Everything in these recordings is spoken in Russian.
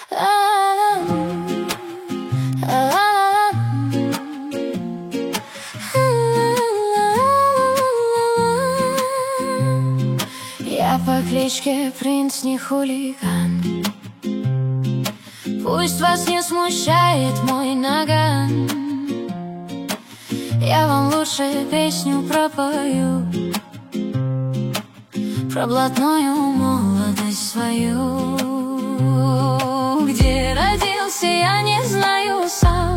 Я по кличке Принц, не хулиган. Пусть вас не смущает мой наган, я вам лучше песню пропою про блатную молодость свою. Где родился, я не знаю сам.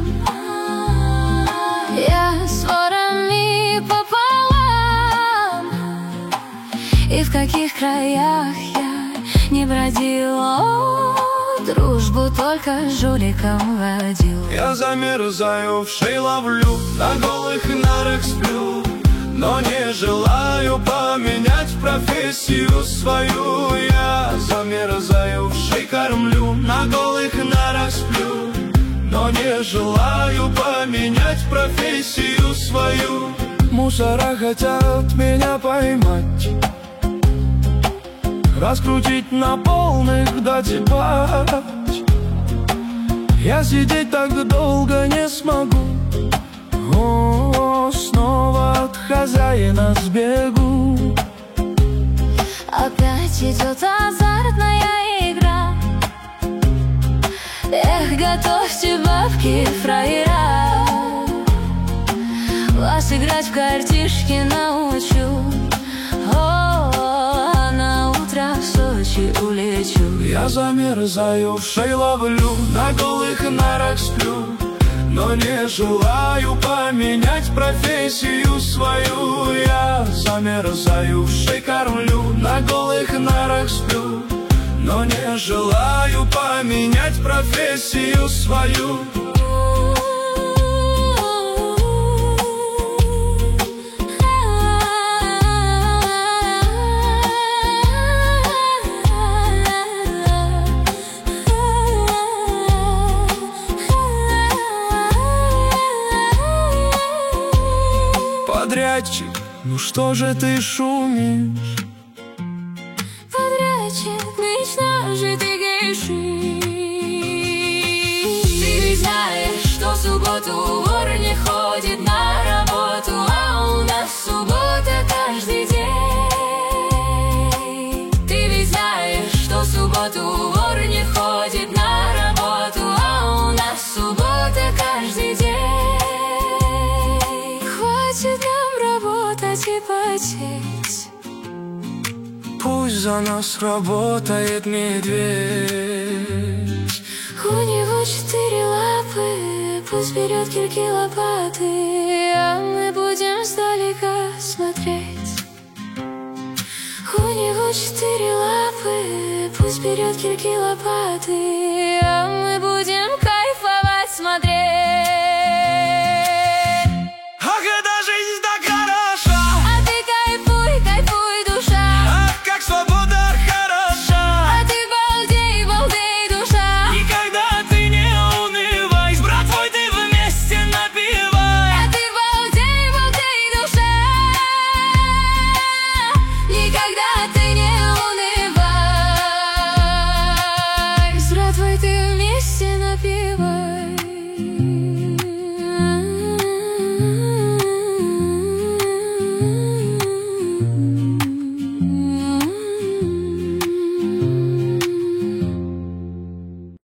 Я с ворами пополам, и в каких краях я не бродила, дружбу только жуликом водил. Я замерзаю, в шей ловлю, на голых нарах сплю, но не желаю поменять профессию свою. Я замерзаю, в шей кормлю, на голых нарах сплю, но не желаю поменять профессию свою. Мусора хотят меня поймать, раскрутить на полных, дать и пать. Я сидеть так долго не смогу, снова от хозяина сбегу. Опять идет азартная игра. Эх, готовьте бабки, фраера, вас играть в картишки научу. А на утро в Сочи улечу. Я замерзаю, в шей ловлю, на голых нарах сплю, но не желаю поменять профессию свою. Я замерзаю, в шей кормлю, на голых нарах сплю, но не желаю поменять профессию свою. Подрядчик, ну что же ты шумишь? Подрядчик, ну что же ты грешишь? Ты ведь знаешь, что в субботу вор не ходит на работу, а у нас суббота каждый день. Ты ведь знаешь, что в субботу вор не ходит на работу, а у нас суббота каждый день. Хватит нам работать и потеть, пусть за нас работает медведь. у него 4 лапы, пусть берет кирки, лопаты, а мы будем сдалека смотреть. У него 4 лапы, пусть берет кирки, лопаты, а мы будем кайфовать смотреть. Ах, эта жизнь так хороша, А ты кайфуй, кайфуй, душа, ах, как свобода хороша. а ты балдей, балдей, душа, Никогда ты не унывай, с братвой ты вместе напивай. а ты балдей, балдей, душа, никогда ты не унывай, с братвой ты вместе напивай.